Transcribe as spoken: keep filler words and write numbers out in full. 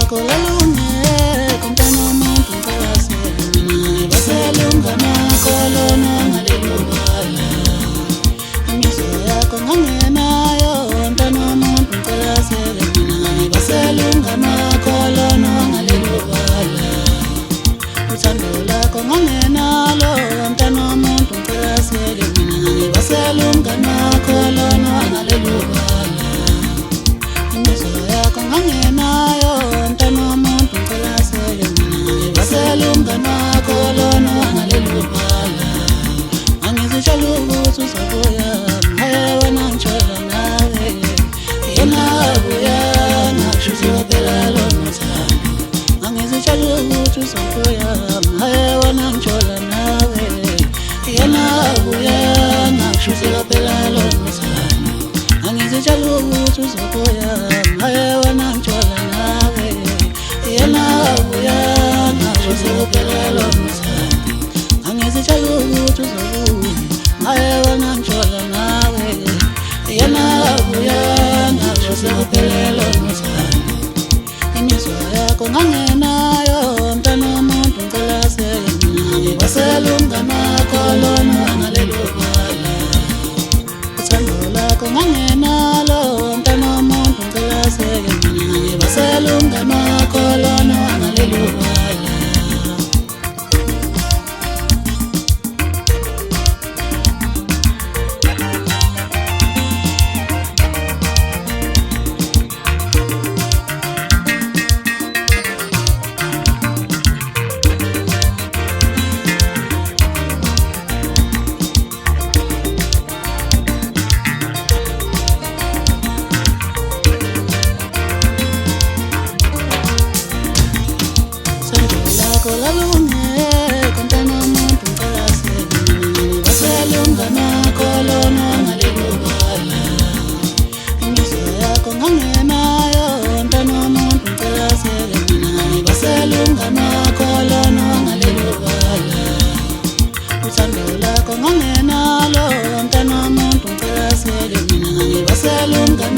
lakho lalungekho mntana womuntu ngicela seke mina ngibasele umngani wakho lona ngalelubala imizwa yakho ngangenayo mntana womuntu ngicela seke mina ngibasele umngani wakho lona ngalelubala uthando lakho ngangenalo mntana womuntu ngicela seke mina ngibasele umngani wakho lona ngalelubala imizwa yakho ngangenayo mntana womuntu ngicela seke mina ngibasele umngani wakho lona ngalelubala angizitshela ukuthi uzobuya haye wena ngitshela nawe yena buya ngasho uzophela lona uthando angizitshela ukuthi uzobuya haye wena ngitshela nawe yena buya ngasho uzophela lona uthando angizitshela ukuthi uzobuya haye wena ngitshela nawe yena buya ngasho uzophela lona uthando angizitshela ukuthi uzobuya haye wena ngitshela nawe yena buya ngasho uzophela lona uthando imizwa yakho ngangenayo mntana womuntu ngicela seke mina ngibasele umngani wakho lona ngalelubala uthando lakho ngangenalo mntana womuntu ngicela seke mina ngibasele umngani wakho lona ngalelubala lalungekho mntana womuntu ngicela seke mina ngibasele umngani wakho lona ngalelubala imizwa yakho ngangenayo mntana womuntu ngicela seke mina ngibasele umngani wakho lona ngalelubala uthando lakho ngangenalo mntana womuntu ngicela seke mina ngibasele umngani